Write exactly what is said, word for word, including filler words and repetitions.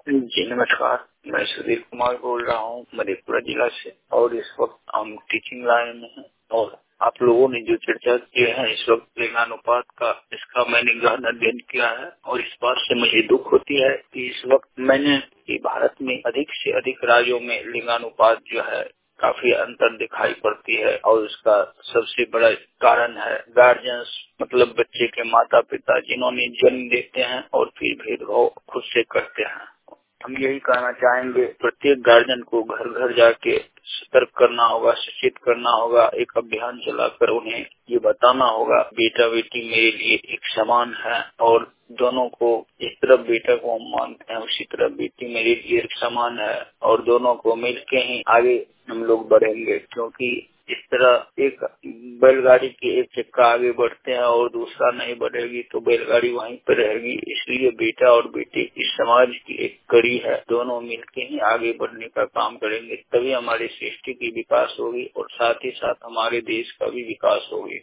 जी नमस्कार, मैं सुधीर कुमार बोल रहा हूँ मधेपुरा जिला से और इस वक्त हम टीचिंग लाइन में हैं और आप लोगों ने जो चर्चा की है इस वक्त लिंगानुपात का, इसका मैंने गहन अध्ययन किया है और इस बात से मुझे दुख होती है कि इस वक्त मैंने कि भारत में अधिक से अधिक राज्यों में लिंगानुपात जो है काफी अंतर दिखाई पड़ती है और उसका सबसे बड़ा कारण है गार्जियंस, मतलब बच्चे के माता पिता जिन्होंने जन्म देते हैं और फिर भेदभाव खुद से करते हैं। हम यही कहना चाहेंगे प्रत्येक गार्जियन को घर घर जाके सतर्क करना होगा, सचेत करना होगा, एक अभियान चलाकर उन्हें ये बताना होगा बेटा बेटी मेरे लिए एक समान है और दोनों को इस तरह बेटा को हम मानते हैं उसी तरह बेटी मेरे लिए एक समान है और दोनों को मिलके ही आगे हम लोग बढ़ेंगे, क्योंकि इस तरह एक बैलगाड़ी के एक चक्का आगे बढ़ते हैं और दूसरा नहीं बढ़ेगी तो बैलगाड़ी वहीं पर रहेगी। इसलिए बेटा और बेटी इस समाज की एक कड़ी है, दोनों मिलके ही आगे बढ़ने का काम करेंगे तभी हमारी सृष्टि की विकास होगी और साथ ही साथ हमारे देश का भी विकास होगी।